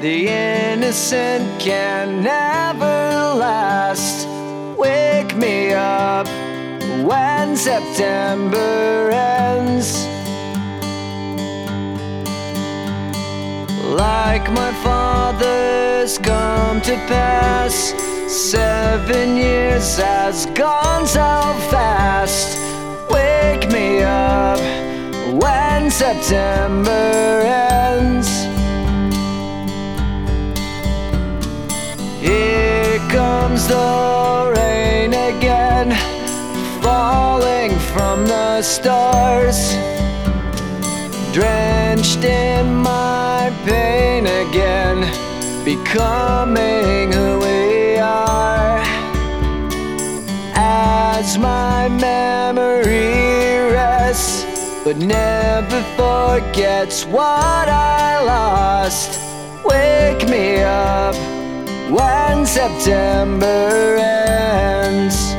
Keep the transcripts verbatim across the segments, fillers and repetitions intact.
The innocent can never last. Wake me up when September ends. Like my father's come to pass, seven years has gone so fast. Wake me up when September ends. Here comes the rain again, falling from the stars, drenched in my pain again, becoming who we are. As my memory rests, but never forgets what I lost. Wake me up when September ends.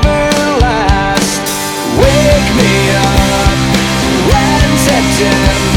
September